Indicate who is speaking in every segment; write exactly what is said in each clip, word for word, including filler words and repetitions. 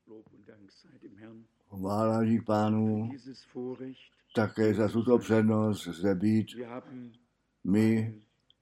Speaker 1: Chvála dík Pánu také za tuto přednost zde být. My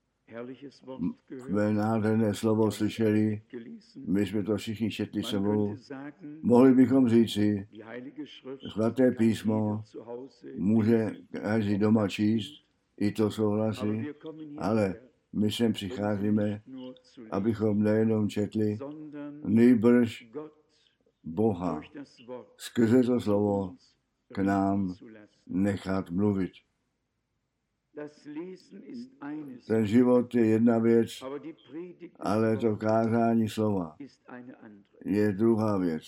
Speaker 1: jsme nádherné slovo slyšeli, my jsme to všichni četli sebou. Mohli bychom říci, svaté písmo může každý doma číst, i to souhlasí, ale my sem přicházíme, abychom nejenom četli, nýbrž Boha skrze to slovo k nám nechat mluvit. Ten život je jedna věc, ale to kázání slova je druhá věc.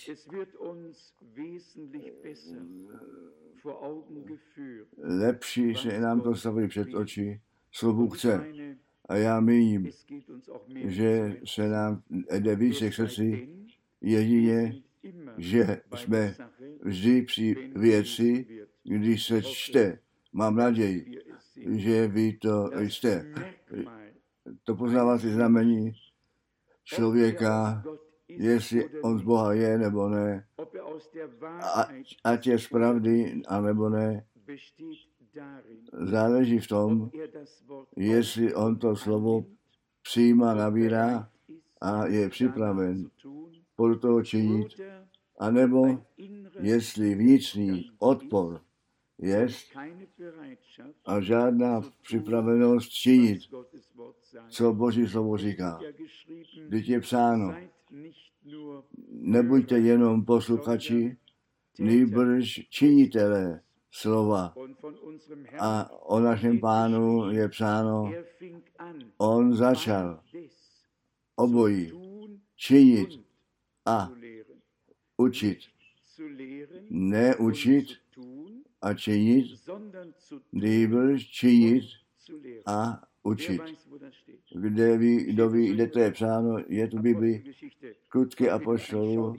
Speaker 1: Lepší se nám to staví před oči, co Bůh chce. A já míním, že se nám jde více k srdci, jedině, že jsme vždy při věci, když se čte. Mám naději, že vy to jste. To poznávací znamení člověka, jestli on z Boha je nebo ne, a, ať je z pravdy, anebo ne, záleží v tom, jestli on to slovo přijímá, nabírá a je připraven podle toho činit, anebo jestli vnitřní odpor je a žádná připravenost činit, co Boží slovo říká. Vždyť je psáno, nebuďte jenom posluchači, nýbrž činitelé slova. A o našem Pánu je psáno, on začal obojí činit a učit. Ne učit a činit, nýbrž činit a učit. Kde ví, kdo ví, kde to je psáno, je tu Bibli, Skutky apoštolů.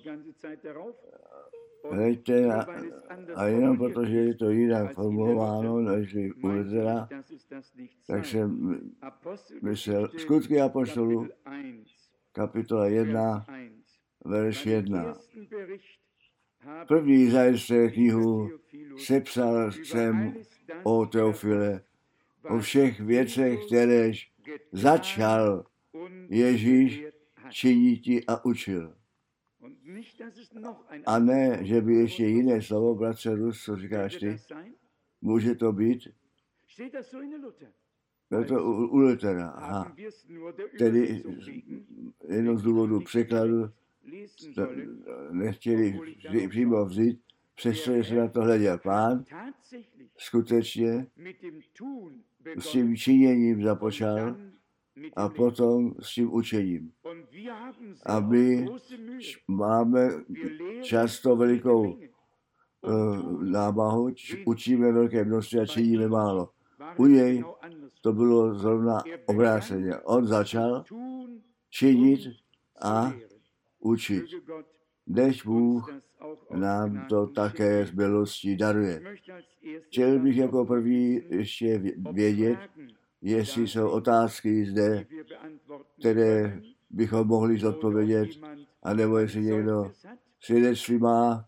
Speaker 1: Hleďte a, a jenom protože je to jinak formulováno, než u Luthera, tak jsem myslel, Skutky apoštolů, kapitola jedna, verš jedna. První zajisté knihu sepsal jsem o Teofile, o všech věcech, kteréž začal Ježíš činiti a učil. A ne, že by ještě jiné slovo, bratře Rus, co říkáš ty, může to být? Je to u, u Luthera, aha. Tedy jenom z důvodu překladu nechtěli přímo vzít, přestože se na to hleděl Pán, skutečně s tím činěním započal a potom s tím učením. A my máme často velikou uh, námahu, učíme velké množství a činíme málo. U něj to bylo zrovna obráceně. On začal činit a učit. Než Bůh nám to také z milostí daruje. Chtěl bych jako první ještě vědět, jestli jsou otázky zde, které bychom mohli zodpovědět, anebo jestli někdo svědectví má,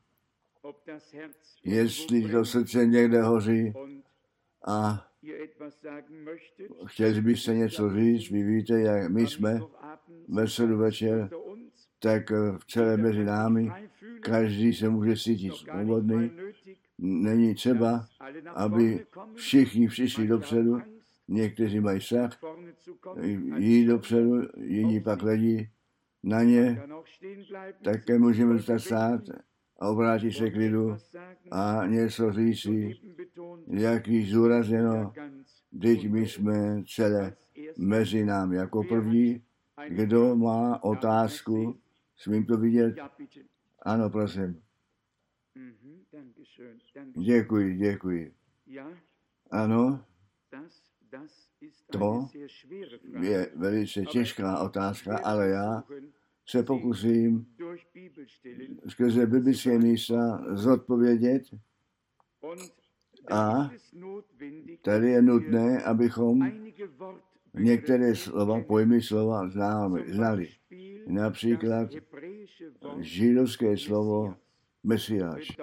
Speaker 1: jestli to srdce někde hoří a chtěli byste něco říct, vy víte, jak my jsme ve středu večer, tak v celé mezi námi každý se může cítit svobodný. Není třeba, aby všichni přišli dopředu, někteří mají strach, jít dopředu, jiní pak hledí na ně, také můžeme zůstat stát a obrátit se k lidu a něco říci, jak již zúrazněno, teď my jsme celé mezi námi. Jako první, kdo má otázku, smím to vidět? Ano, prosím. Děkuji, děkuji. Ano, to je velice těžká otázka, ale já se pokusím skrze biblické místa zodpovědět. A tady je nutné, abychom některé slova, pojmy slova znali. Například židovské slovo Mesiáš.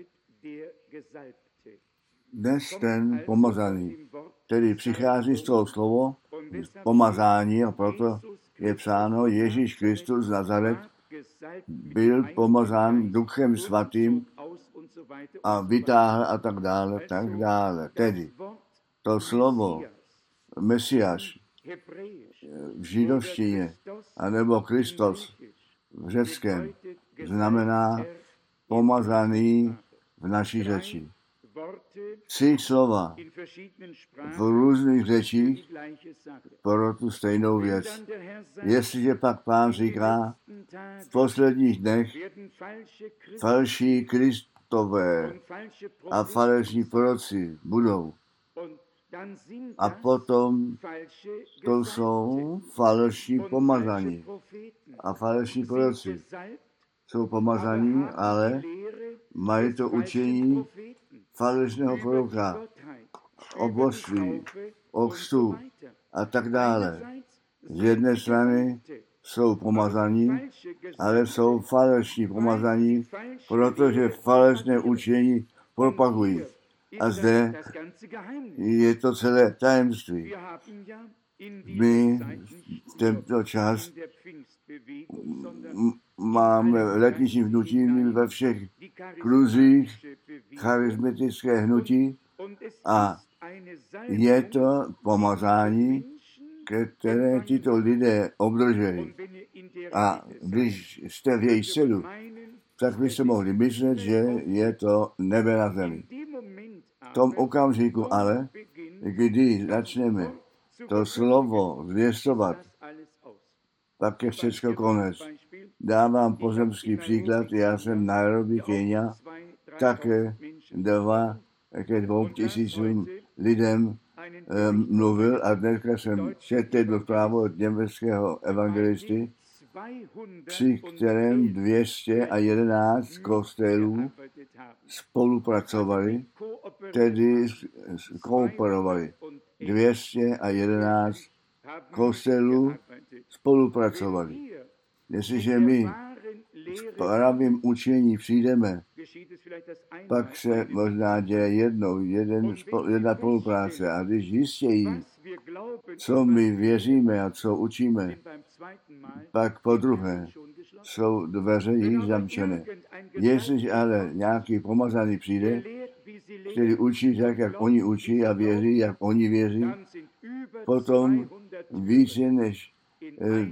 Speaker 1: Dnes ten pomazaný, který přichází z toho slovo pomazání, a proto je psáno Ježíš Kristus z Nazaret byl pomazán Duchem Svatým a vytáhl a tak dále, tak dále. Tedy to slovo Mesiáš v židovštině, anebo Kristus v řeckém, znamená pomazaný v naší řeči. Tři slova v různých řečích pro tu stejnou věc. Jestliže pak Pán říká, v posledních dnech falší Kristové a falešní proroci budou. A potom to jsou falešní pomazaní. A falešní proroci jsou pomazaní, ale mají to učení falešného proroka, o božství, o křtu a tak dále. Z jedné strany jsou pomazaní, ale jsou falešní pomazaní, protože falešné učení propagují. A zde je to celé tajemství. My v tento čas máme letniční hnutí ve všech kruzích, charismatické hnutí a je to pomazání, které tyto lidé obdrželi. A když jste v jejich středu, tak byste mohli myslet, že je to nebe na zemi. V tom okamžiku ale, kdy začneme to slovo zvěstovat, pak je všechno konec. Dávám pozemský příklad, já jsem v Nairobi, Kenia, také dva ke dvou tisícům lidem e, mluvil a dneska jsem četl do zprávu od německého evangelisty, při kterém dvě stě jedenáct kostelů spolupracovali, tedy kooperovali. dvě stě jedenáct kostelů spolupracovali. Jestliže my v pravým učení přijdeme, pak se možná děje jednou, jeden, jedna spolupráce. A když jistějí, co my věříme a co učíme, pak po druhé jsou dveře již zamčené. Jestliže ale nějaký pomazaný přijde, který učí tak, jak oni učí a věří, jak oni věří, potom více než eh,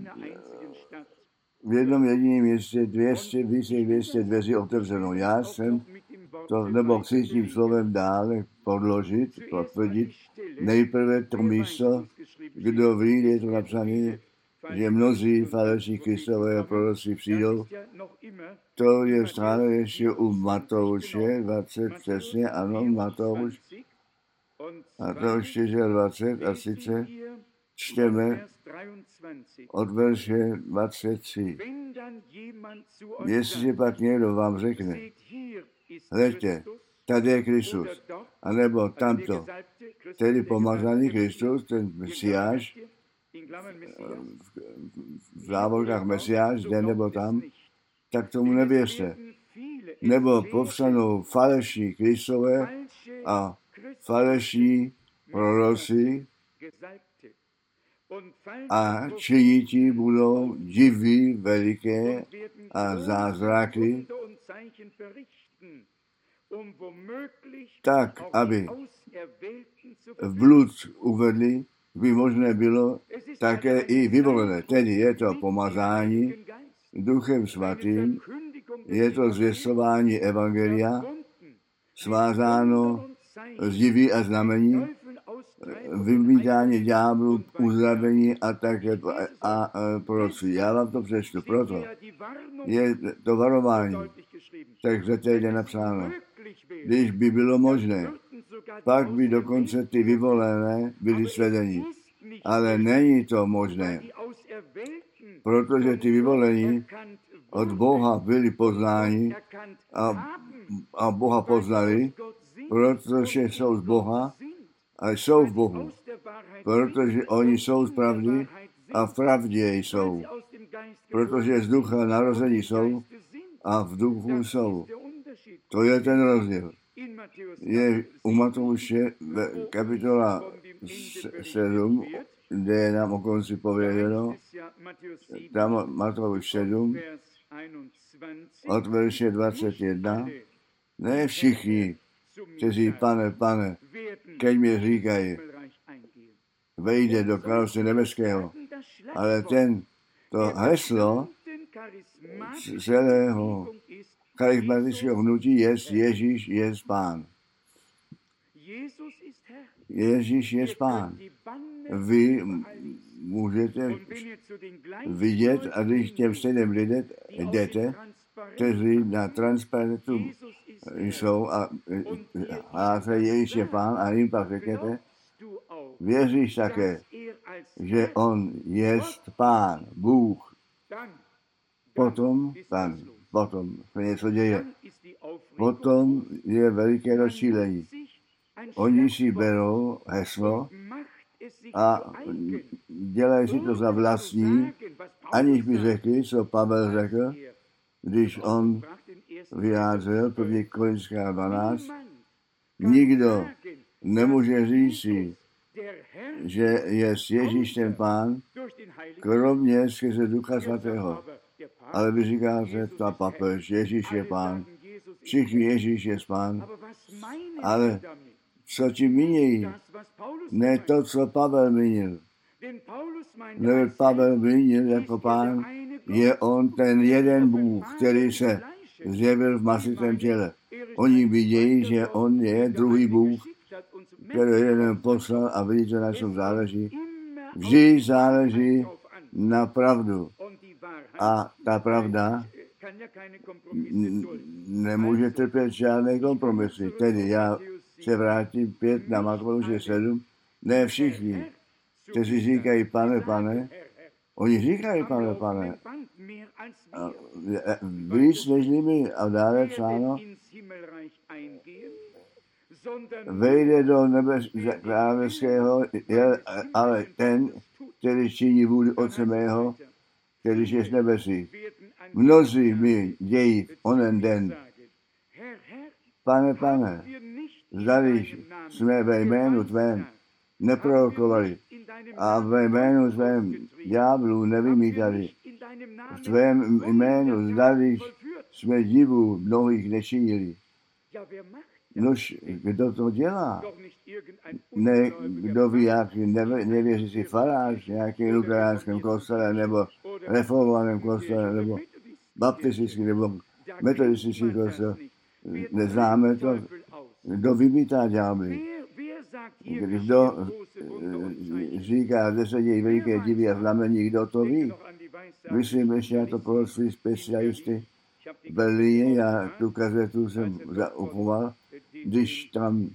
Speaker 1: v jednom jediném městě dvě stě, více dvě stě dveří otevřeno. Já jsem to, nebo chci tím slovem dále podložit, potvrdit. Nejprve to místo, kdo ví, je to napsané, že mnozí falešní Kristové proroci přijdou. To je stále ještě u Matouše dvacet, přesně, ano, Matouš. A to dvacet čtyři a sice čteme od verše dvacet tři. Jestliže pak někdo vám řekne, hleďte, tady je Kristus, anebo tamto, tedy pomazaný Kristus, ten Mesiáš, v závorkách Mesiáš, zde nebo tam, tak tomu nevěřte. Nebo povstanou falešní Kristové a falešní proroci a činití budou divy veliké a zázraky, tak, aby v blud uvedli, by možné bylo také i vyvolené. Tedy je to pomazání Duchem Svatým, je to zvěstování evangelia, svázáno z divy a znamení, vymítání ďáblů, uzdravení a také a, a proroctví. Já vám to přečtu, proto je to varování, tak zde je napsáno. Když by bylo možné, pak by dokonce ty vyvolené byly svedeni. Ale není to možné, protože ty vyvolení od Boha byli poznáni a, a Boha poznali, protože jsou z Boha a jsou v Bohu, protože oni jsou z pravdy a v pravdě jsou. protože z ducha narození jsou a v duchu jsou. To je ten rozdíl. Je u Matouše kapitola sedm, kde je nám o konci pověděno, tam Matouš sedm, od verše dvacet jedna, ne všichni, kteří pane, pane, keď mě říkají, vejde do království nebeského, ale ten, to heslo celého charismatického hnutí je Ježíš je Pán. Ježíš je Pán. Vy můžete vidět, a když těm stejným lidem jdete, kteří na transparentu jsou a hlásají Ježíš je Pán a jim pak řeknete, věříš také, že on je Pán, Bůh. Potom, Pán, potom se něco děje. Potom je veliké rozčílení. Oni si berou heslo a dělají si to za vlastní, aniž by řekli, co Pavel řekl, když on vyjádřil první Korinská dvanáct. Nikdo nemůže říci, že je Ježíš ten Pán, kromě skrze Ducha Svatého. Ale vy říkáte, ta papež, Ježíš je Pán, všichni Ježíš je Pán, ale co ti mínějí? Ne to, co Pavel mínil. Neboť Pavel mínil jako Pán, je on ten jeden Bůh, který se zjevil v masitém těle. Oni vidějí, že on je druhý Bůh, který jeden poslal a vidíte, na čem záleží. Vždy záleží na pravdu. A ta pravda nemůže trpět žádné kompromisy. Tedy já se vrátím pět na Matouše sedm. Ne všichni, kteří říkají, pane, pane, oni říkají, pane, pane, víc než my, a dále psáno, vejde do nebeského, ale ten, který činí vůli Otce mého, který je z nebesí. Mnozí mi dějí onen den. Pane, pane, zdali jsme ve jménu tvém neprorokovali a ve jménu tvém ďáblu nevymítali. V tvém jménu zdali jsme divů mnohých nečinili. Nož, kdo to dělá? Ne, kdo ví, jak nevěřící farář, nějaký luteránském kostele, nebo reformovaném kostele, nebo baptistický, nebo metodistický kostel. Neznáme to. Kdo vymítá ďábly? Kdo říká, že se dějí veliké divy a znamení, kdo to ví? Myslím, že já to pro svý specialisty v Berlíně, já tu kazetu jsem zauchoval, když tam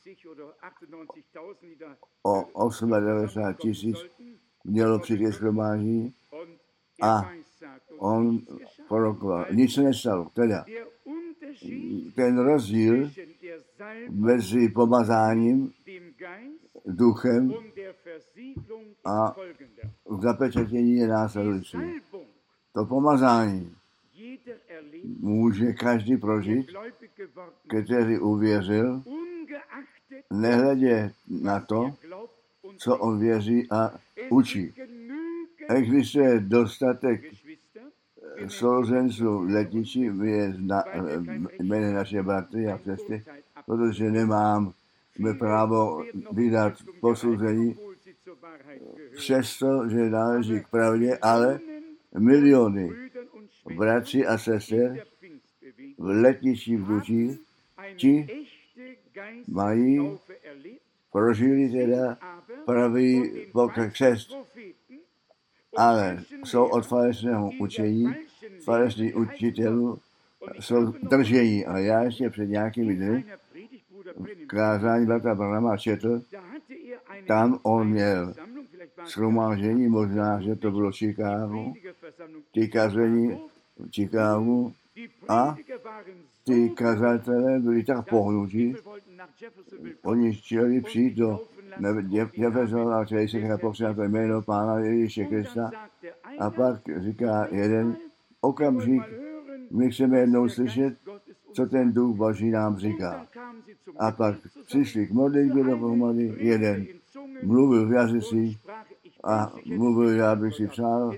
Speaker 1: o devadesát osm tisíc mělo přijít shromáždění a on prorokoval. Nic se nestalo. Teda ten rozdíl mezi pomazáním, duchem a zapečetění je následující. To pomazání může každý prožít, který uvěřil, nehledě na to, co on věří a učí. Existuje dostatek sourozenců Letiči, je jméno naše bratry a sestry, protože nemám právo vydat posouzení, přesto, že náleží k pravdě, ale miliony bratří a sester v Letiči v Duči, ti mají, prožili teda pravý křest, ale jsou od falešného učení, falešných učitelů jsou držení. A já ještě před nějakými dny kázání bratra Branhama četl, tam on měl shromáždění, možná, že to bylo Chicago, ty kazení v Chicagu a ty kazatelé byli tak pohnutí, oni chtěli přijít do Jeffersona, chtěli se nechat popřát to jméno Pána Ježíše Krista A pak říká jeden okamžik, my chceme jednou slyšet, co ten duch Boží nám říká. A pak přišli k modlitbě dohromady, jeden mluvil v jazycích a mluvil, já bych si přál,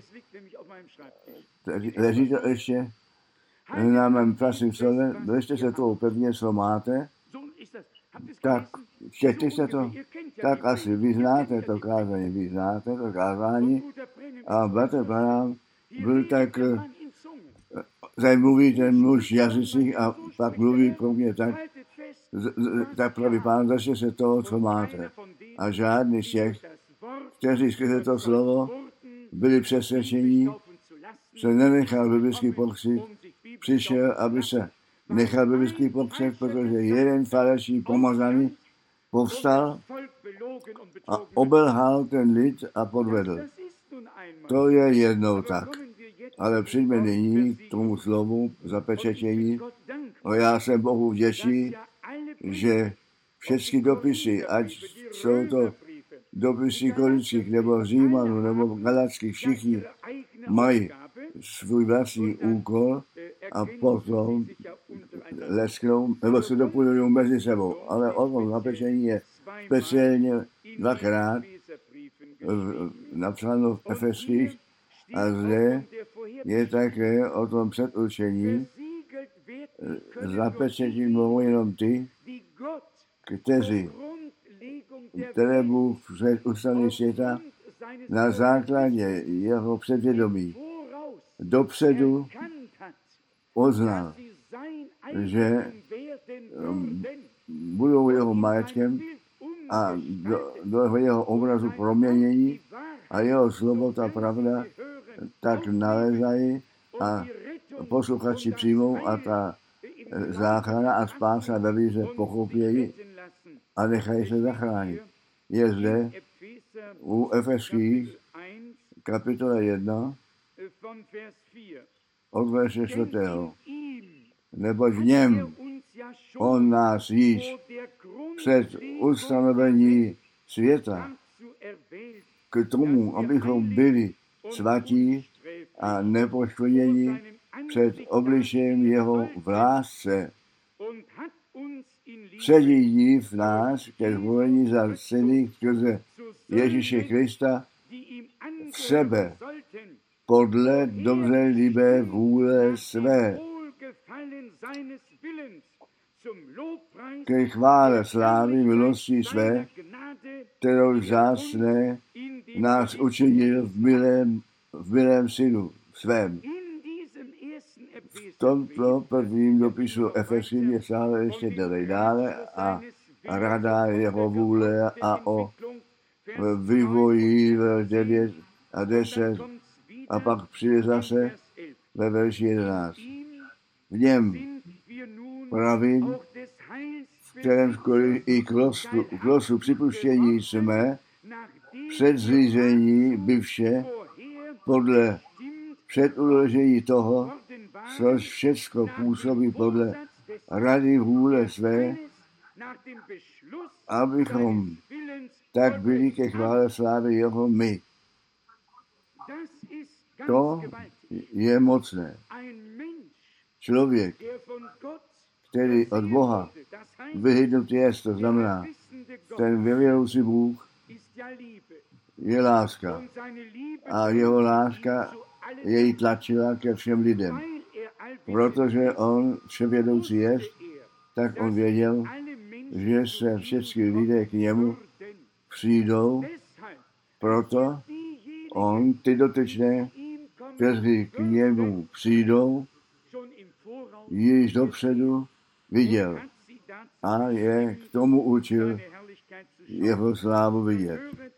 Speaker 1: leží to ještě na mém prasím stole, držte se toho pevně, co máte, tak čtěte se to, tak asi vyznáte to kázání, vyznáte to kázání a bratr Branham byl tak, tady mluví ten muž v jazycích a pak mluví pro mě tak, tak pravý pán, držte se toho, co máte. A žádný z těch, kteří skrze to slovo byli přesvědčení, se nenechal biblický pokřik, přišel, aby se nechal biblický pokřik, protože jeden falešný pomazaný povstal a obelhal ten lid a podvedl. To je jednou tak. Ale přijďme nyní k tomu slovu zapečetění. A já jsem Bohu vděčný, že všechny dopisy, ať jsou to dopisy Korinských, nebo Římanů, nebo Galackých, všichni mají svůj vlastní úkol a potom lesknou, nebo se doplňují mezi sebou. Ale o tom zapečení je speciálně dvakrát napsáno v Efeských a zde je také o tom předurčení. Zapečetí mohou jenom ty, kteří, které Bůh před ustany světa na základě jeho předvědomí dopředu poznal, že budou jeho majetkem a do, do jeho obrazu proměnění a jeho slovo, ta pravda, tak nalezají a posluchači přijmou a ta záchrana a spása ve víře pochopějí a nechají se zachránit. Je zde u Efeských kapitole jedna od verše čtvrtého. Neboť v něm on nás již před ustanovení světa k tomu, abychom byli svatí a nepoškodění před obličejem jeho v lásce. Předjíždí v nás ke zvolení za syny skrze Ježíše Krista v sebe podle dobře líbé vůle své, ke chvále slávy milosti své, kterou zásné nás učinil v milém, v milém synu svém. V tomto prvním dopisu Efeským je stále ještě dále dále a rada jeho vůle a o vývoji v devět a deset a pak přijde zase ve verši jedenáct. V něm pravím, v kterém i k losu, k losu připuštění jsme před zřízení bivše podle předuložení toho, což všecko působí podle rady vůle své, abychom tak byli ke chvále slávy jeho my. To je mocné. Člověk, který od Boha vyhydnutý je, to znamená, ten věřící Bůh je láska. A jeho láska jej tlačila ke všem lidem. Protože on vševědoucí je, tak on věděl, že se všechny lidé k němu přijdou. Proto on ty dotyčné, kteří k němu přijdou, již dopředu viděl a je k tomu učil jeho slávu vidět.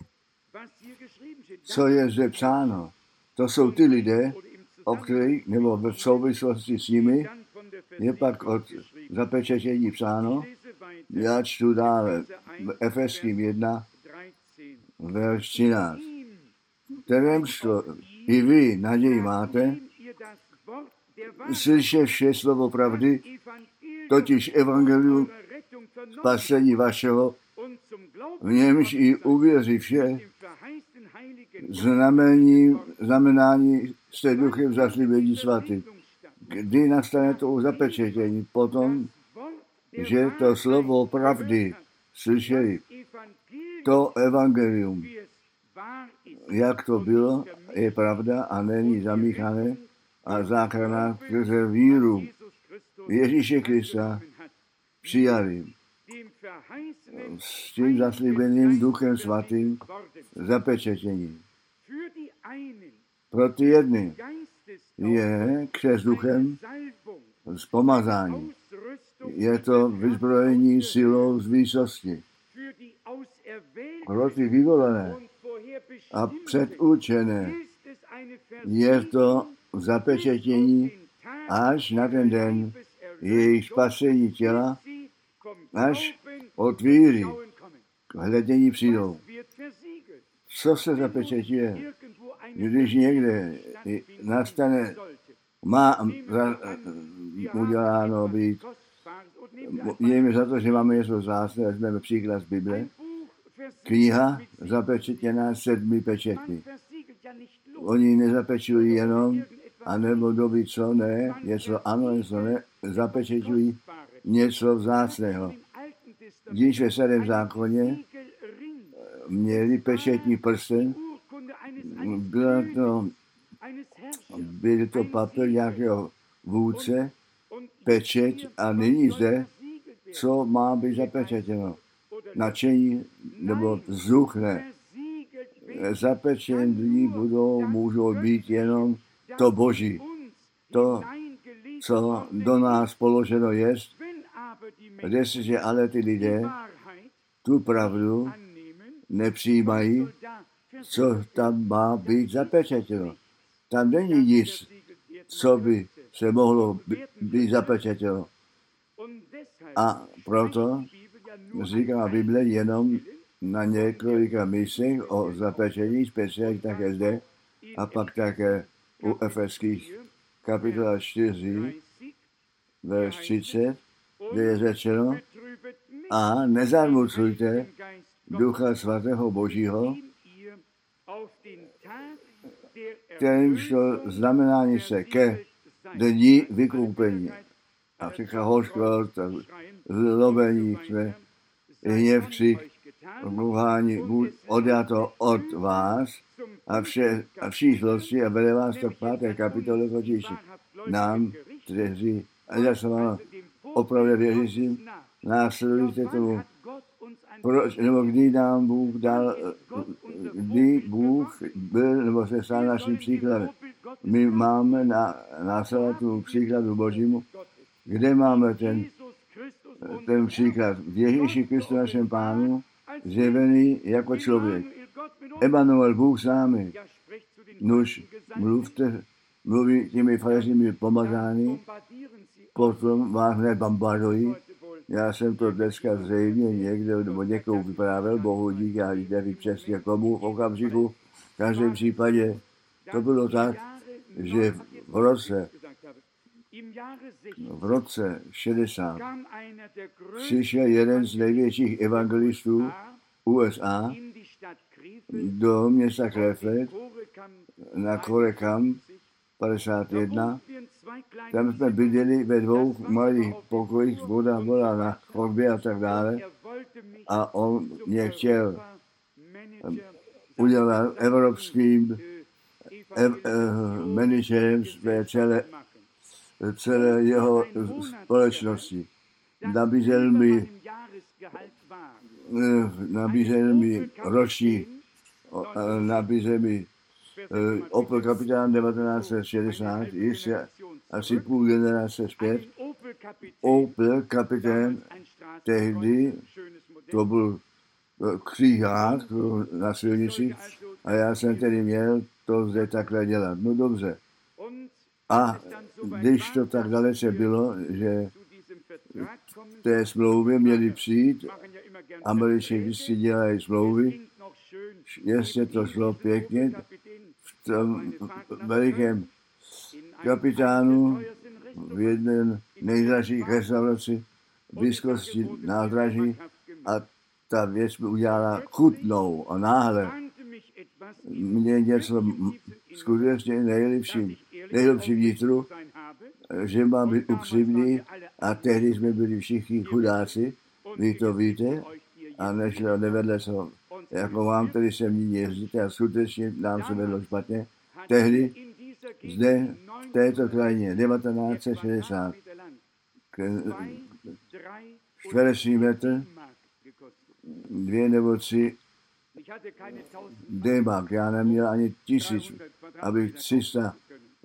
Speaker 1: Co je zde psáno? To jsou ty lidé, o kterých, nebo v souvislosti s nimi, je pak od zapečetění psáno. Já čtu dále v Efeským jedna, verš třináct. Kterém šlo, i vy naději máte, slyševši slovo pravdy, totiž evangelium spasení vašeho, v němž i uvěří vše, znamení, znamenání s té duchem zaslíbení svatý. Kdy nastane to zapečetění? Potom, že to slovo pravdy slyšeli, to evangelium, jak to bylo, je pravda a není zamíchané a záchrana skrze víru Ježíše Krista přijali s tím zaslíbeným duchem svatým zapečetění. Pro ty jedny je křest duchem z pomazání. Je to vyzbrojení silou z výsosti. Pro ty vyvolené a předurčené je to zapečetění až na ten den jejich spasení těla, až od víry k hledění přijdou. Co se zapečeťuje? Když někde nastane, má uděláno být, mějme za to, že máme něco zásné, vezmeme příklad z Bible, kniha zapečetěná sedmi pečetmi. Oni nezapečují jenom, anebo doby co ne, něco ano, něco ne, zapečeťují něco vzácného. Když ve starém zákoně měli pečetní prsten, bylo to, byl to papír nějakého vůdce, pečeť a nyní zde, co má být zapečetěno. Načení nebo vzduch ne. Zapečení budou, můžou být jenom to Boží. To, co do nás položeno je, jestliže ale ty lidé tu pravdu nepřijímají, co tam má být zapečetěno. Tam není nic, co by se mohlo být zapečetěno. A proto říká Bible jenom na několika místech o zapečení, speciálně také zde, a pak také u Efeských kapitola čtyři, verš třicet, kde je řečeno: a nezarmucujte Ducha Svatého Božího, kterýmž to znamenání se ke dní vykoupení. A všechna hořkost, zlobení, hněv, křik, mluvání, buď odjato od vás a, vše, a vší zlosti a vede vás to v páté kapitole totiž nám, kteří, a já jsem vám opravdu věřícím, následujte tomu. Proč, nebo kdy nám Bůh dal, kdy Bůh byl, nebo se stal naším příkladem. My máme na, následovat tomu příkladu Božímu, kde máme ten, ten příklad v Ježíši Kristu našem Pánu, zjevený jako člověk. Emanuel, Bůh s námi. Nuž, mluvte, mluví těmi falešními pomazány, potom vás nebombardují. Já jsem to dneska zřejmě někde nebo někoho vyprávěl, bohu dík, já nevím přesně komu v okamžiku. V každém případě to bylo tak, že v roce v roce šedesát přišel jeden z největších evangelistů U S A do města Krefeld na Korekam padesát jedna. Tam jsme bydleli ve dvou malých pokojích, voda byla na chodbě a tak dále. A on mě chtěl udělat evropským ev, uh, manažerem své celé, celé jeho společnosti. Nabízel mi, uh, nabízel mi roční, uh, nabízel mi uh, Opel Kapitán devatenáct set šedesát, ještě asi půl generace zpět. Opel Kapitán, tehdy to byl křížák na silnici a já jsem tedy měl to zde takhle dělat. No dobře. A když to tak dalece bylo, že v té smlouvě měli přijít, Američané vždycky dělají smlouvy, jestli to šlo pěkně, v tom velikém kapitánu v jedné nejdražších restauraci v blízkosti nádraží a ta věc by udělala chutnou a náhle mě něco skutečně nejlepší, nejlepší vnitru, že mám být upřímný a tehdy jsme byli všichni chudáci, vy to víte, a nešlo, nevedle se, jako vám, který se mní jezdíte a skutečně nám se vedlo špatně. Tehdy zde v této krajině devatenáct set šedesát čtvereční metr, dvě nebo tři D-mark, já neměl ani tisíc, abych tři sta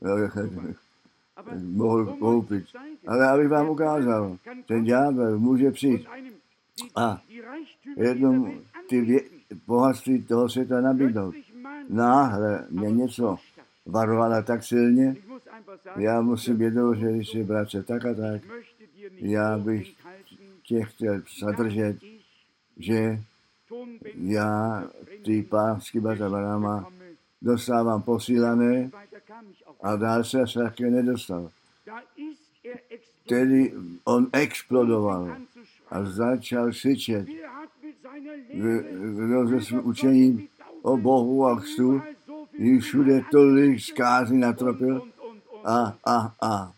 Speaker 1: mohl koupit. Ale abych vám ukázal, ten ďábel může přijít a jednou ty vě- bohatství toho světa nabídnout. Náhle mě něco varovala tak silně, já musím jednou říct, že bratře, tak a tak, já bych tě chtěl zadržet, že já ty pásky Batabarama dostávám posílané a dál se až taky nedostal. Tedy on explodoval a začal křičet, kdo se svým učením o Bohu a křtu, jí všude tolik zkázy natropil a, a, a.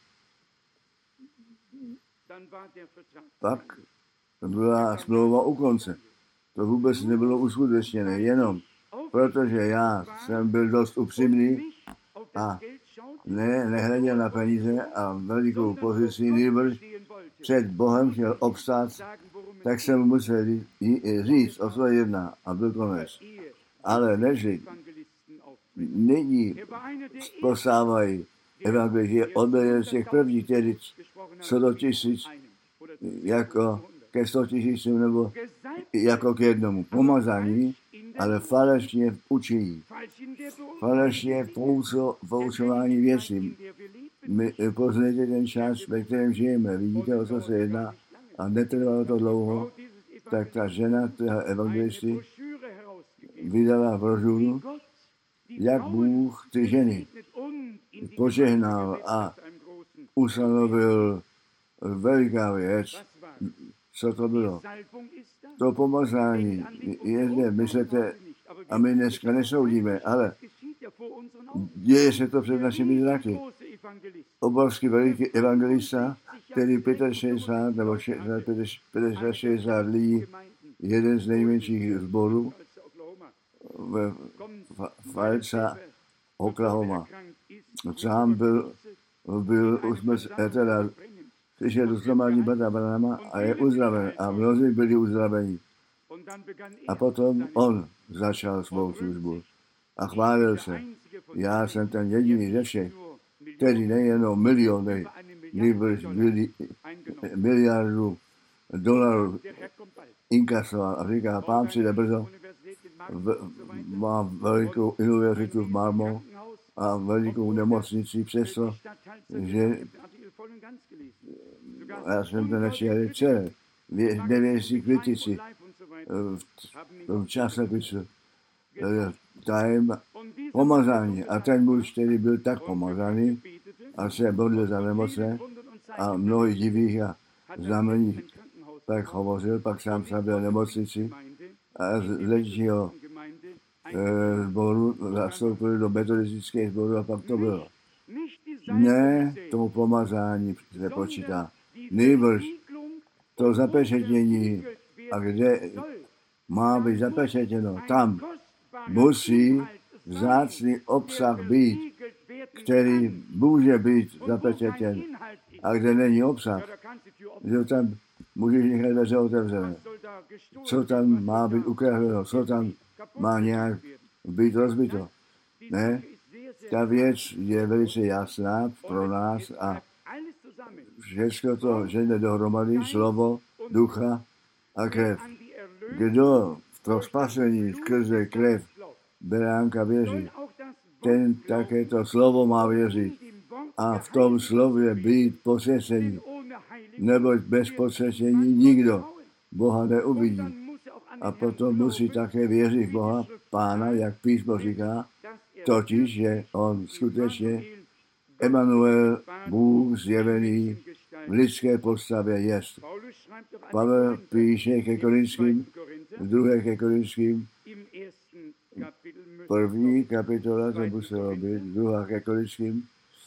Speaker 1: Pak byla smlouva u konce. To vůbec nebylo uskutečněné, jenom protože já jsem byl dost upřímný a ne, nehleděl na peníze a velikou pozici, nýbrž před Bohem chtěl obstát, tak jsem musel říct, o co jedná, a byl konec. Ale nežli, nyní postávají evangeliky, on byl z těch prvních, tedy co do tisíc, jako ke sto tisícům nebo jako k jednomu pomazání, ale falešně v učení, falešně v poučování věcí. My poznáte ten čas, ve kterém žijeme, vidíte, o co se jedná, a netrvalo to dlouho, tak ta žena, toho evangelisty, vydala brožuru, jak Bůh ty ženy požehnal a ustanovil veliká věc. Co to bylo? To pomazání je zde, myslíte, a my dneska nesoudíme, ale děje se to před našimi zraky. Obrovský veliký evangelista, který šedesát pět nebo šedesát šedesát lidí, jeden z nejmenších zborů v Falca, Oklahoma. Sám byl, byl už jsme teda přišel do shromáždění Batabarama a je uzdraven a mnozí byli uzdraveni. A potom on začal svou službu a chválil se. Já jsem ten jediný ze všech, který nejenom miliony, nýbrž miliardu dolarů inkasoval a říká, pán přijde brzo, v, má velikou univerzitu v Marmo a velikou nemocnici, přesto, že já jsem to nečel celé, nevěří kritici v tom časopisu Time pomazání. A ten muž, který byl tak pomazaný a se modlil za nemocné a mnohý divých a znamení tak hovořil, pak sám sám byl v nemocnici a z letního sboru zastoupil do metodistického sboru a pak to bylo. Ne, to pomazání se počítá. Nýbrž to zapečetění, a kde má být zapečetěno, tam musí vzácný obsah být, který může být zapečetěn. A kde není obsah, že tam můžeš nechat dveře otevřené. Co tam má být ukradeno, co tam má nějak být rozbito. Ne? Ta věc je velice jasná pro nás a všechno to žene dohromady, slovo, ducha a krev. Kdo v to spasení skrze krev beránka věří, ten také to slovo má věřit a v tom slově být posvěcení, neboť bez posvěcení nikdo Boha neuvidí. A potom musí také věřit v Boha, Pána, jak písmo říká, totiž, že on skutečně Emanuel, Bůh zjevený v lidské postavě jest. Pavel píše ke Korinským, druhé ke Korinským, První kapitola to muselo být, druhá ke Korinským.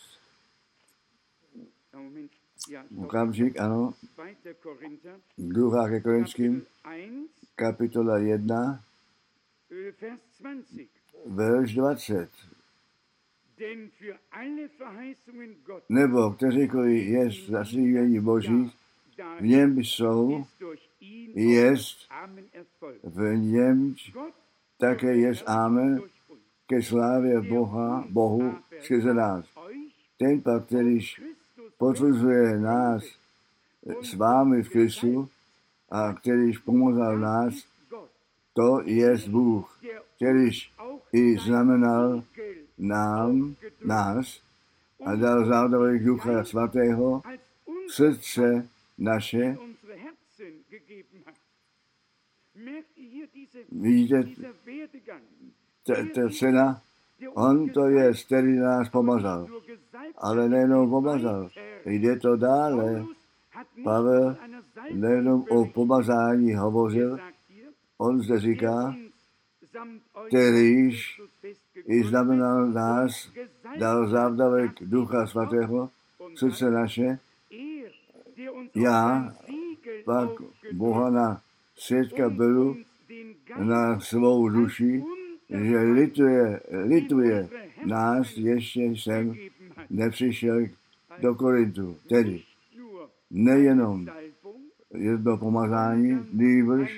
Speaker 1: Okamžik, ano. Druhá ke Korinským, kapitola jedna, verš dvacet. Nebo kteříkoliv jest zaslíbení Boží, v něm jsou, jest, v něm také jest Amen, ke slávě Boha, Bohu skrze nás. Ten pak, kterýž potvrzuje nás s vámi v Kristu a kterýž pomozal nás, to jest Bůh, kterýž i znamenal nám, nás a dal závdavek Ducha Svatého v srdce naše. Vidíte, ta cena, on to je, který nás pomazal. Ale nejenom pomazal, jde to dále. Pavel nejenom o pomazání hovořil, on zde říká, kterýž i znamenal nás, dal závdavek Ducha Svatého, srdce naše. Já pak Boha na svědka beru na svou duši, že lituje, lituje nás, ještě jsem nepřišel do Korintu. Tedy nejenom jedno pomazání, nýbrž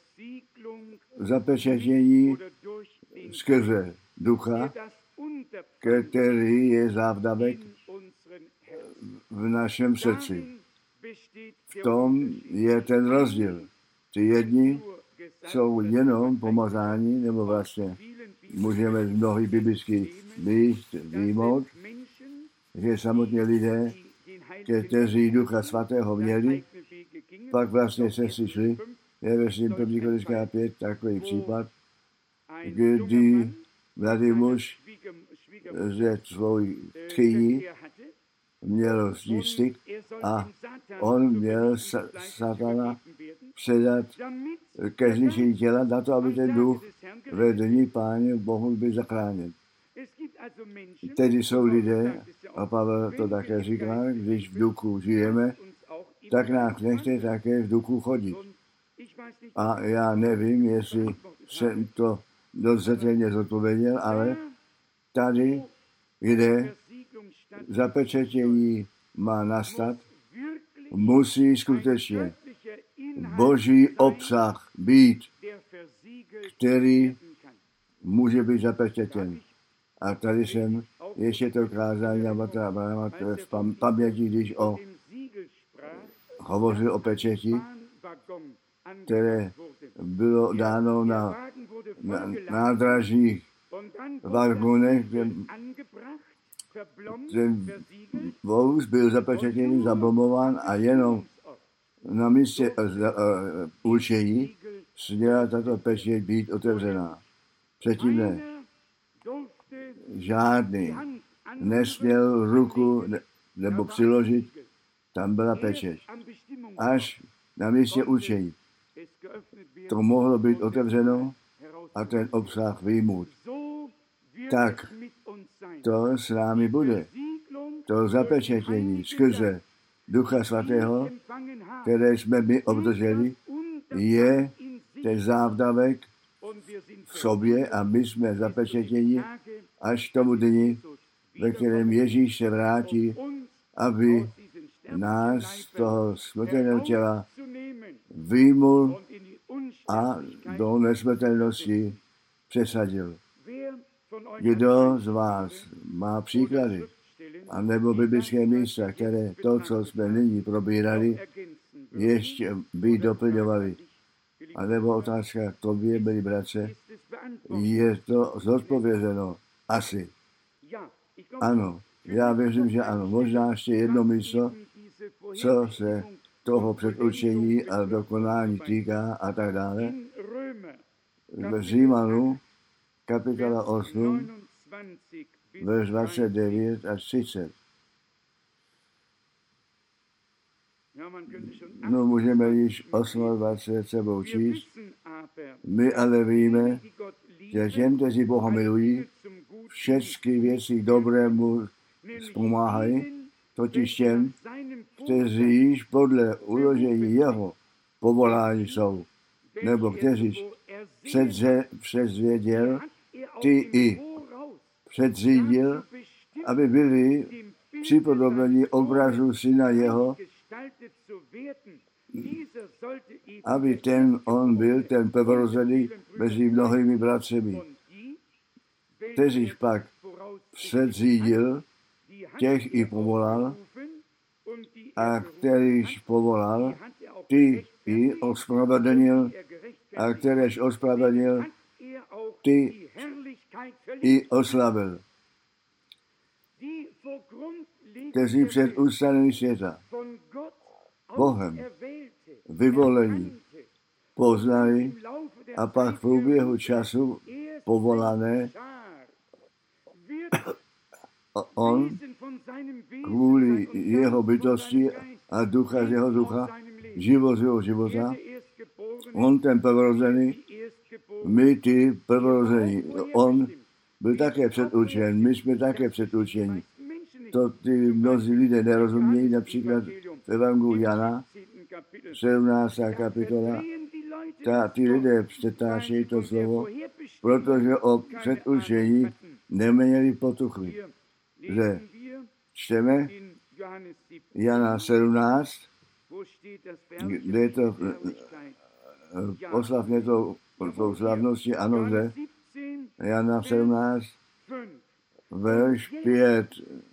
Speaker 1: zapečetění skrze Ducha, který je závdavek v našem srdci. V tom je ten rozdíl. Ty jedni jsou jenom pomazání, nebo vlastně můžeme z mnohých biblických míst výjmout, že samotně lidé, kteří Ducha Svatého měli, pak vlastně se slyšeli, je ve první Korinským pět takový případ, kdy mladý muž ze svojí tchýní měl s ní styk a on měl sa- satana předat ke zničení těla na to, aby ten duch ve dní Páně mohl být zachráněn. Tedy jsou lidé, a Pavel to také říká, když v duchu žijeme, tak nás nechte také v duchu chodit. A já nevím, jestli jsem to dostatečně zodpověděl, ale tady, kde zapečetění má nastat, musí skutečně Boží obsah být, který může být zapečetěn. A tady jsem ještě to kázání v paměti, když o, hovořil o pečeti, které bylo dáno na, na nádražních vagonech, ten vůz byl zapečetěný, zablomován a jenom na místě uh, uh, určení směla tato pečeť být otevřená. Předtím ne. Žádný nesměl ruku ne, nebo přiložit, tam byla pečeť. Až na místě určení. To mohlo být otevřeno a ten obsah vyjmout. Tak to s námi bude. To zapečetění skrze Ducha Svatého, které jsme my obdrželi, je ten závdavek v sobě a my jsme zapečetěni až k tomu dni, ve kterém Ježíš se vrátí, aby nás z toho smrtelného těla vyjmul a do nesmrtelnosti přesadil. Kdo z vás má příklady, anebo biblické místa, které to, co jsme nyní probírali, ještě by doplňovali. A nebo otázka k tobě, milí bratře, je to zodpovězeno? Asi. Ano, já věřím, že ano. Možná ještě jedno místo, co se toho předurčení a dokonání týká a tak dále. V Římanu, kapitola osm, verš dvacet devět až třicet. No, můžeme již dvacet osm sebou číst. My ale víme, těm, kteří Boha milují, všechny věci dobrému zpomáhají, totiž těm, kteří již podle uložení jeho povolání jsou, nebo kteří předzvěděl, ty i předzřídil, aby byli připodobeni obrazu syna jeho, aby ten on byl ten prvorozený mezi mnohými bratřemi. Kteříž pak předzřídil, těch i povolal, a kterýž povolal, ty i ospravedlnil, a kteréž ospravedlnil, ty i oslavil. Kteří před ustanovení světa Bohem vyvolení poznali a pak v průběhu času povolané on kvůli jeho bytosti a ducha z jeho ducha, život z jeho života, on ten prvorozený, my ty prvorození. On byl také předurčen, my jsme také předurčeni. To ty mnozí lidé nerozumějí, například v Evangeliu Jana, sedmnáctá kapitola, ta, ty lidé přetáčejí to slovo, protože o předurčení neměli potuchy. Že čteme Jana sedmnáct, kde je to oslavně to tou slavností, ano, že Jana sedmnáct, verš pět.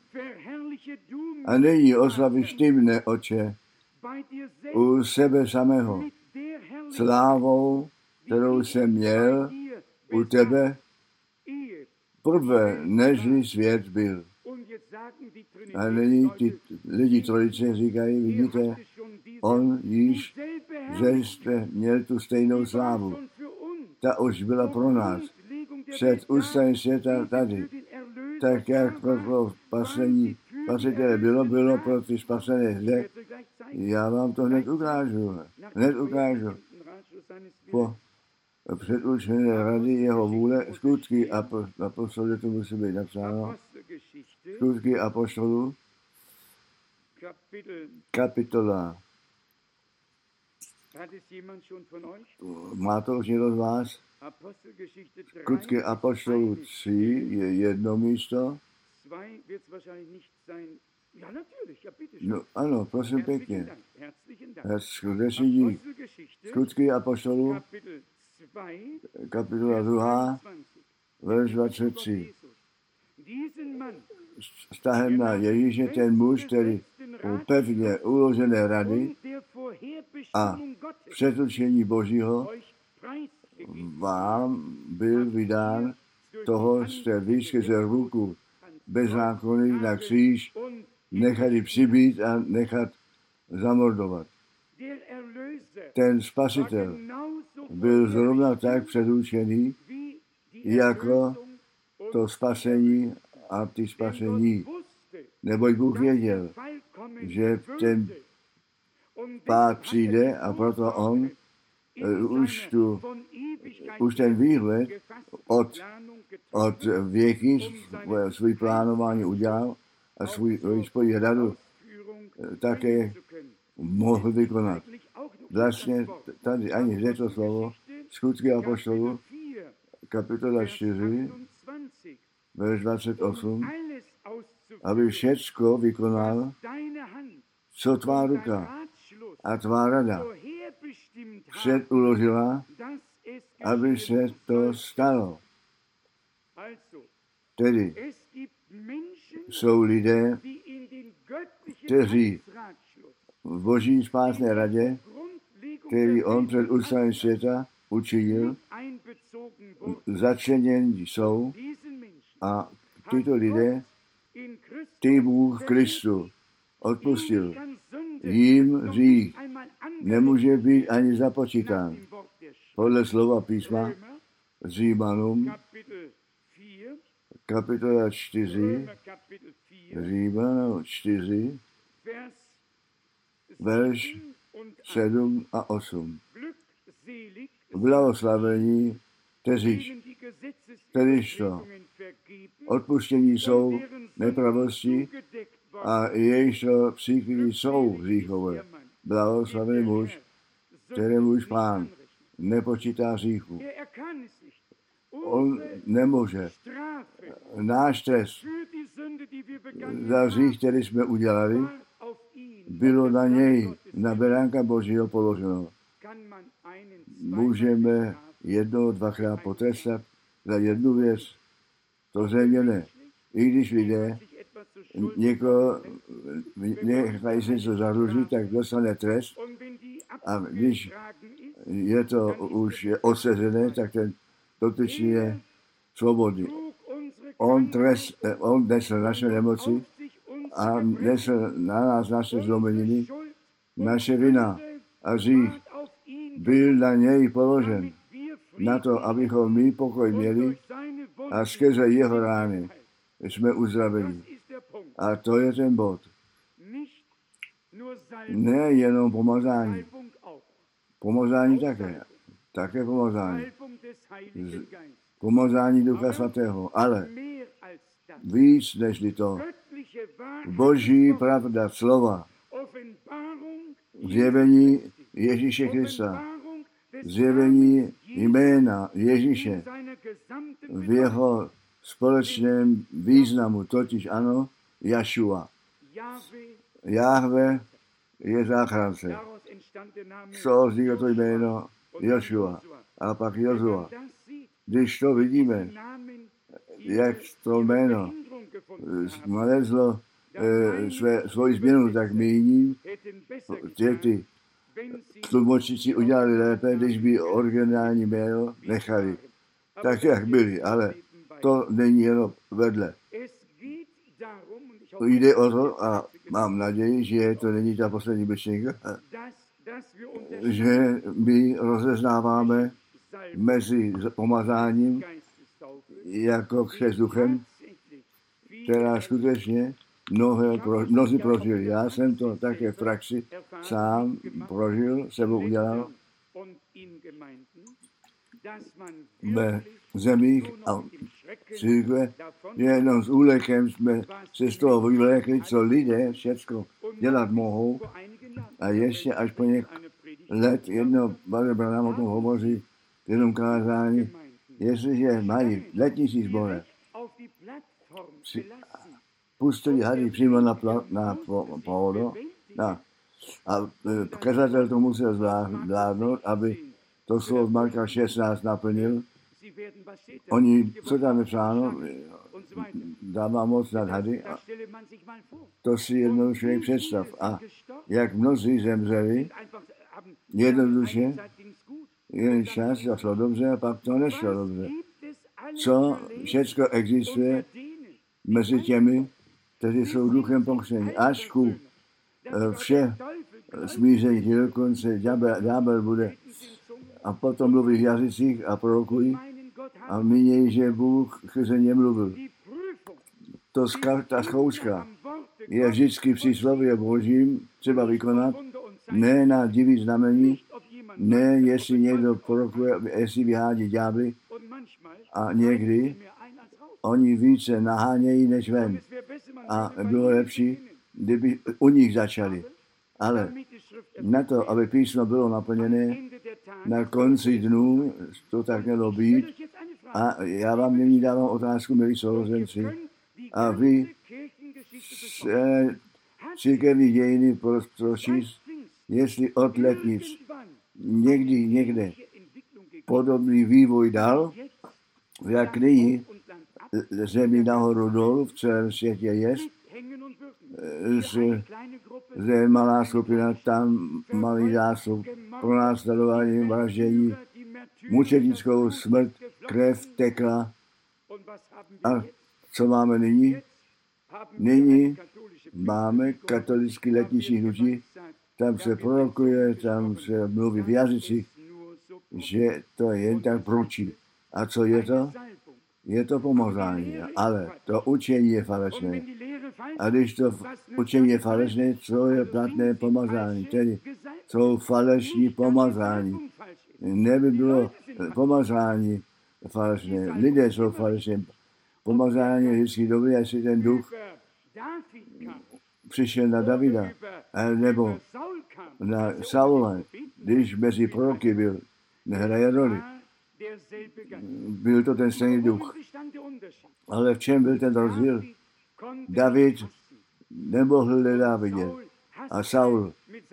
Speaker 1: A nyní oslavíš ty mne, Otče, u sebe samého, slávou, kterou jsem měl u tebe, prvé, nežli svět byl. A nyní ty lidi trojice říkají, vidíte, on již, že jste měl tu stejnou slávu. Ta už byla pro nás. Před ústavem světa tady. Tak jak pro spasení spasitele bylo, bylo pro ty spasené zde. Já vám to hned ukážu. Hned ukážu. Po předurčené rady jeho vůle, skutky apostolů, to musí být napsáno. Skutky apostolů, kapitola. Má to už někdo z vás? Skutky apostolů tři je jedno místo. No ano, prosím pěkně. Skutečný dík. Skutky apostolů, kapitola druhá, verš dvacet tři. Vztahem na Ježíše ten muž, který u pevně uložené rady a předurčení Božího vám byl vydán, toho jste vy skrze ruku bezzákonných na kříž nechali přibít a nechat zamordovat. Ten spasitel byl zrovna tak předurčený, jako to spasení a ty spasení. Neboť Bůh věděl, že ten pád přijde a proto on uh, už, tu, už ten výhled od, od věky svůj plánování udělal a svůj svůj radu také mohl vykonat. Vlastně tady ani zde to slovo, skutky apostolů, kapitola čtyři, verš dvacet osm, aby všecko vykonal, co tvá ruka a tvá rada předuložila, aby se to stalo. Tedy jsou lidé, kteří v Boží spásné radě, který on před ústavem světa učinil, začleněni jsou a tyto lidé, ty Bůh Kristu odpustil. Jím hřích nemůže být ani započítán. Podle slova písma Římanům, kapitola čtyři, Římanům čtyři, verš sedm a osm. Blahoslavení, kteříž Kterýž to odpuštění jsou nepravosti a jejíž to příklady jsou hříchové. Blahoslavený muž, kterému už Pán nepočítá hříchu. On nemůže. Náš trest za hřích, který jsme udělali, bylo na něj, na beránka Božího položeno. Můžeme jednou, dvakrát potrestat za jednu věc. To zřejmě ne. I když lidé někoho nechají se něco zadlužit, tak dostane trest. A když je to už odsežené, tak ten dotyčný je svobodný. On, trest, on nesl naše nemoci a nesl na nás naše zlomeniny, naše vina a hřích byl na něj položen. Na to, abychom my pokoj měli a skrze jeho rány jsme uzdraveni. A to je ten bod. Ne jenom pomazání. Pomazání také. Také pomazání. Pomazání Ducha Svatého. Ale víc než to. Boží pravda, slova. Zjevení Ježíše Krista. Zjevení jména Ježíše v jeho společném významu, totiž ano, Jašua. Jahve je záchránce. Co vzniklo to jméno Jošua a pak Jozua. Když to vidíme, jak to jméno nalezlo e, své, svoji změnu, tak míním, že ty tlumočníci udělali lépe, když by originální jméno nechali. Tak, jak byli, ale to není jenom vedle. Jde o to a mám naději, že to není ta poslední myšlenka, že my rozeznáváme mezi pomazáním jako křest duchem, která skutečně mnohé, mnozí prožili. Já jsem to také v praxi sám prožil, sebou udělal ve zemích a církve, jenom s úlekem jsme se z toho vyvlékli, co lidé všecko dělat mohou. A ještě až po několik let jedno Brother nám o tom hovoří v jednom kázání, jestliže mají letniční sbory, pustili hady přímo na, pla, na pódo na, a kazatel to musel zvládnout, aby to slovo z Marka šestnáct naplnil. Oni, co tam je psáno, dává moc nad hady. A to si jednou člověk představ. A jak mnozí zemřeli, jednoduše, jeden čas to šlo dobře a pak to nešlo dobře. Co všecko existuje mezi těmi, kteří jsou duchem pokřtěni, až ku vše smíření, dokonce ďábel bude a potom mluví v jazycích a prorokují a mínějí, že Bůh skrze ně mluvil. To ta zkouška je vždycky při slově Božím třeba vykonat, ne na divý znamení, ne jestli někdo prorokuje, jestli vyhádí ďábly a někdy oni více nahánějí než ven. A bylo lepší, kdyby u nich začali. Ale na to, aby písmo bylo naplněné, na konci dnů to tak mělo být. A já vám nyní dávám otázku, milí sourozenci. A vy se církevní dějiny pročíst, jestli od letnic někdy někde podobný vývoj dal, jak nyní zemi nahoru dolů v celém světě jest, zde malá skupina, tam malý zástup, pro nás sledování, vraždění, mučednickou smrt, krev tekla. A co máme nyní? Nyní máme katolický letniční hnutí, tam se prorokuje, tam se mluví v jazycích, že to je jen tak průčí. A co je to? Je to pomazání, ale to učení je falešné. A když to učení je falešné, co je platné pomazání? Tedy jsou falešní pomazání. Neby bylo pomazání falešné. Lidé jsou falešné. Pomazání je vždycky dobrý, jestli ten duch přišel na Davida, nebo na Saula, když mezi proroky byl, nehraje roli. Byl to ten stejný duch. Ale v čem byl ten rozdíl? David nemohl nenávidět. A Saul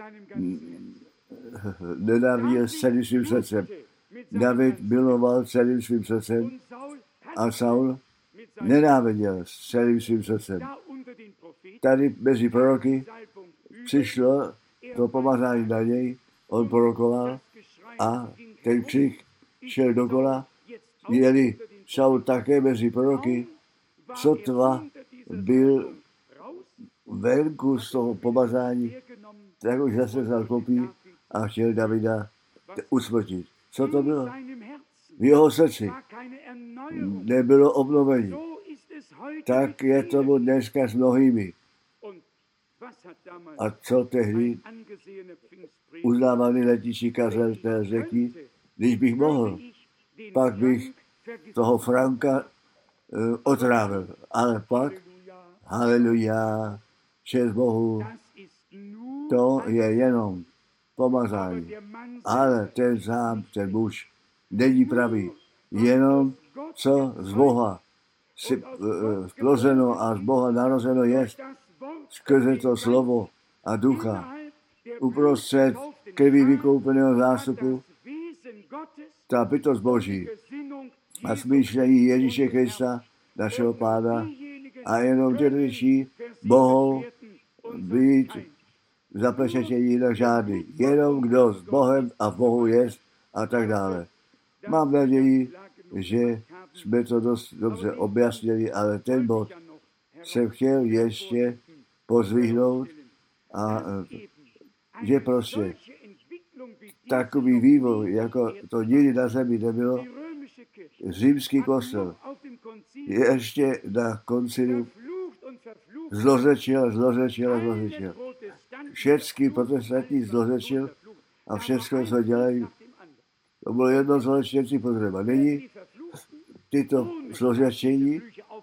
Speaker 1: nenáviděl celým svým srdcem. David miloval celým svým srdcem a Saul nenáviděl celým svým srdcem. Tady mezi proroky přišlo to pomazání na něj, on prorokoval a ten křik šel dokola, jeli Saul také mezi proroky, sotva byl venku z toho pomazání, tak už zase vzal kopí a chtěl Davida usmrtit. Co to bylo? V jeho srdci nebylo obnovení. Tak je tomu dneska s mnohými. A co tehdy uznávaný letničí kazatel řekl, když bych mohl, pak bych toho Franka uh, otrávil. Ale pak, haleluja, čest Bohu, to je jenom pomazání. Ale ten sám, ten muž, není pravý. Jenom co z Boha splozeno a z Boha narozeno je skrze to slovo a ducha. Uprostřed krví vykoupeného zástupu ta bytost Boží a smýšlení Ježíše Krista, našeho Pána, a jenom těžší mohou být zapleštění jinak žádný. Jenom kdo s Bohem a v Bohu je a tak dále. Mám naději, že jsme to dost dobře objasnili, ale ten bod jsem chtěl ještě pozvihnout a že prostě takový vývoj, jako to nikdy na zemi nebylo, římský kostel ještě na koncilu zlořečil, zlořečil a zlořečil. Všechny protestantní zlořečil a všechno, co dělají, to bylo jedno zlořečenci potřeba. Není tyto zlořečení,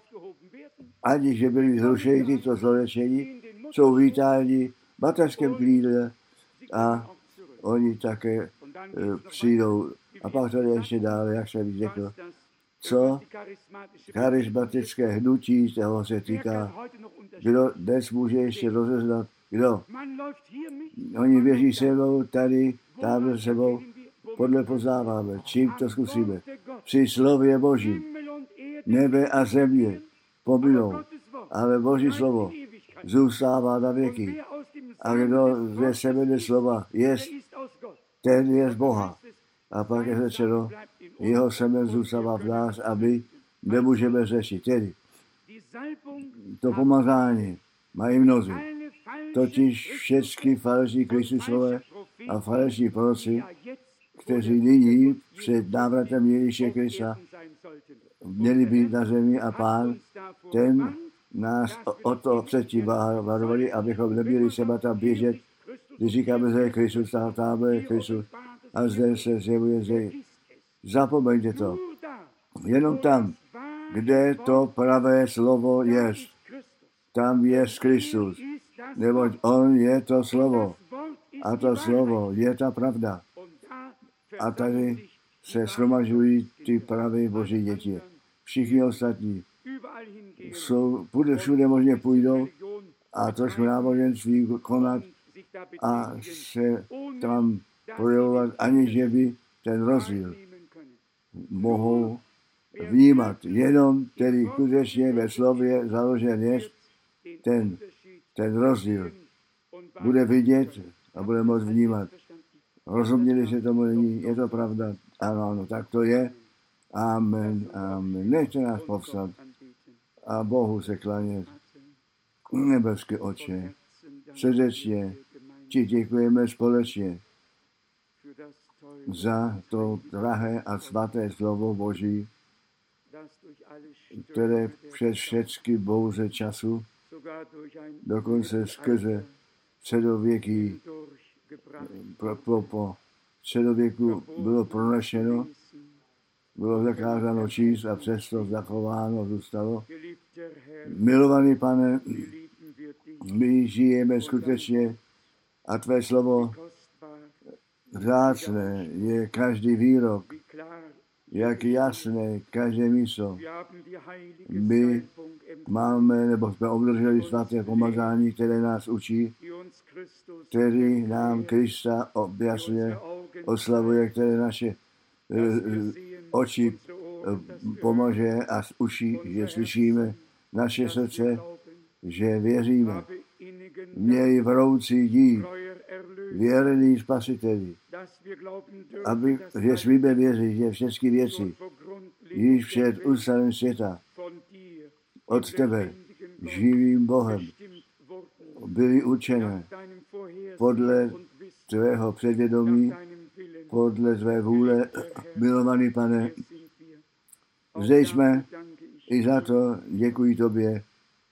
Speaker 1: ani že byly zrušeny tyto zlořečení, jsou vítáni v mateřském klídle a oni také e, přijdou. A pak tady ještě dále, jak jsem řekl, co charismatické hnutí toho se týká. Kdo dnes může ještě rozeznat, kdo? Oni věří se mnou, tady, tamhle sebou, podle poznáváme, čím to zkusíme. Při slově Boží, nebe a země pominou, ale Boží slovo zůstává na věky. A kdo ze semene slova jest, ten je z Boha. A pak je řečeno, jeho semen zůstává v nás a my nemůžeme řešit. Tedy to pomazání mají mnozí. Totiž všechny falešní Kristusové a falešní proroci, kteří nyní před návratem Ježíše Krista měli být na zemi a Pán, ten nás o to předtím varovali, abychom nebyli seba tam běžet, když říkáme, že je Kristus, tam je Kristus a zde se zjevuje, že zapomeňte to. Jenom tam, kde to pravé slovo je, tam je Kristus, neboť on je to slovo a to slovo je ta pravda. A tady se shromažují ty pravé Boží děti. Všichni ostatní jsou, všude možně půjdou a trošku náboženství konat a se tam projevovat, aniž že by ten rozdíl mohou vnímat. Jenom tedy skutečně ve slově založen je ten, ten rozdíl. Bude vidět a bude moct vnímat. Rozuměli, že tomu není, je to pravda? Ano, ano, tak to je. Amen, amen. Nechte nás povstat a Bohu se klanět. Nebeské Otče, srdečně ti děkujeme společně za to drahé a svaté slovo Boží, které přes všechny bouře času, dokonce skrze středověký pro, pro, po středověku bylo pronašeno bylo zakázáno číst a přesto zachováno zůstalo. Milovaný Pane, my žijeme skutečně a tvé slovo vzácné je každý výrok, jak jasné každé místo. My máme, nebo jsme obdrželi svaté pomazání, které nás učí, který nám Krista objasňuje, oslavuje, které naše oči pomůže a uší, že slyšíme, naše srdce, že věříme. Měj vroucí dík, věrný Spasiteli, aby, že smíme věřit, že všechny věci, již před ústavem světa, od tebe, živým Bohem, byly určené podle tvého předvědomí, podle tvé vůle, milovaný Pane. Zde jsme i za to děkuji tobě,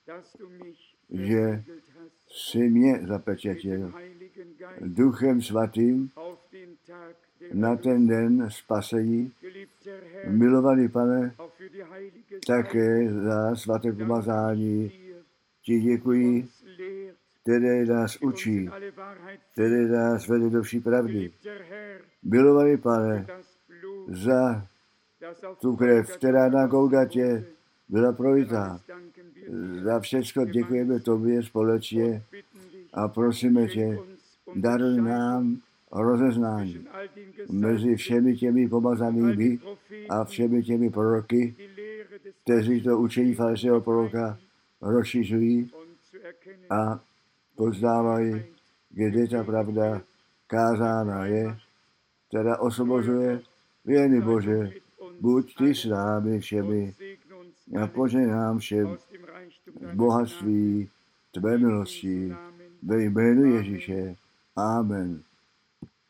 Speaker 1: že jsi mě zapečetil Duchem Svatým na ten den spasení. Milovaný Pane, také za svaté pomazání ti děkuji, které nás učí, které nás vede do vší pravdy. Milovaný Pane, za tu krev, která na Golgatě byla prolitá. Za všechno děkujeme tobě společně a prosíme tě, daruj nám rozeznání mezi všemi těmi pomazanými a všemi těmi proroky, kteří to učení falešného proroka rozšiřují a poznávají, kde ta pravda kázána je, která osvobozuje. Věrný Bože, buď ty s námi všemi a požehnám všem bohatství tvé milosti ve jménu Ježíše. Amen.